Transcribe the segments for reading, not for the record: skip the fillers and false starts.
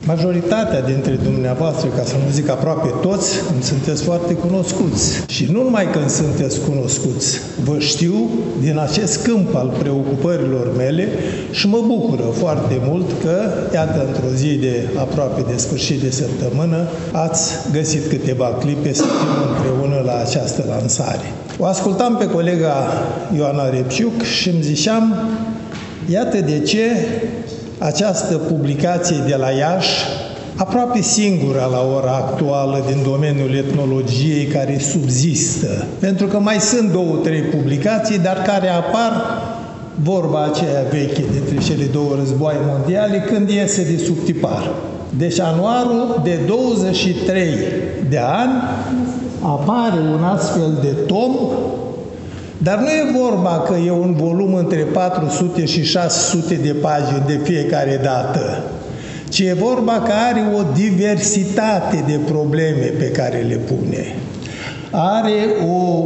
Majoritatea dintre dumneavoastră, ca să nu zic aproape toți, îmi sunteți foarte cunoscuți. Și nu numai că îmi sunteți cunoscuți, vă știu din acest câmp al preocupărilor mele și mă bucură foarte mult că, iată, într-o zi de aproape de sfârșit de săptămână, ați găsit câteva clipe să fim împreună la această lansare. O ascultam pe colega Ioana Repciuc și îmi ziceam, iată de ce această publicație de la Iași, aproape singura la ora actuală din domeniul etnologiei care subzistă, pentru că mai sunt 2-3 publicații, dar care apar, vorba aceea veche dintre cele două războaie mondiale, când iese de sub tipar. Deci anuarul de 23 de ani apare un astfel de tom, dar nu e vorba că e un volum între 400 și 600 de pagini de fiecare dată, ci e vorba că are o diversitate de probleme pe care le pune. Are o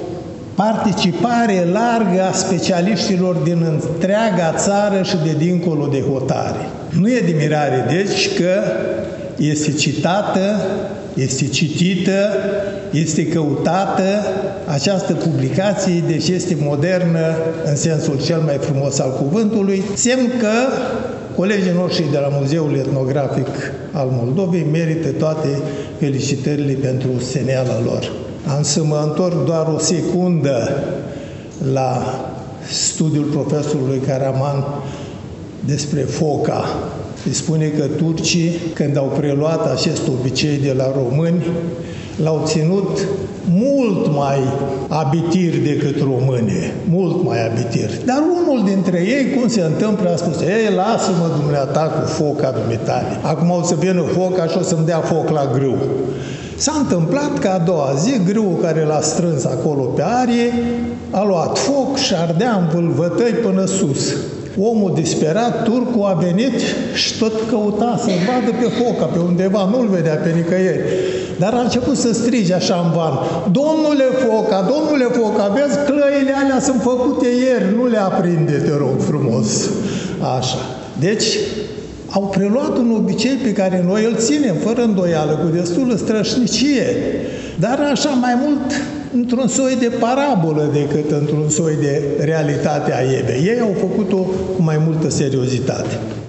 participare largă a specialiștilor din întreaga țară și de dincolo de hotare. Nu e de mirare, deci, că este citată, este citită, este căutată această publicație, deci este modernă în sensul cel mai frumos al cuvântului, semn că colegii noștri de la Muzeul Etnografic al Moldovei merită toate felicitările pentru seneala lor. Am să mă întorc doar o secundă la studiul profesorului Karaman despre foca. Se spune că turcii, când au preluat acest obicei de la români, l-au ținut mult mai abitir decât române, mult mai abitir. Dar unul dintre ei, cum se întâmplă, a spus, ei, lasă-mă dumneata cu foca dumitale. Acum o să vină foca și o să-mi dea foc la grâu. S-a întâmplat că a doua zi, grâul care l-a strâns acolo pe arie, a luat foc și ardea în vâlvătăi până sus. Omul disperat, turcul, a venit și tot căuta să vadă pe foca, pe undeva, nu-l vedea pe nicăieri. Dar a început să strige așa în van, domnule foca, vezi, clăile alea sunt făcute ieri, nu le aprinde, te rog frumos. Așa. Deci, au preluat un obicei pe care noi îl ținem, fără îndoială, cu destulă strășnicie, dar așa mai mult într-un soi de parabolă decât într-un soi de realitate a ei. Ei au făcut-o cu mai multă seriozitate.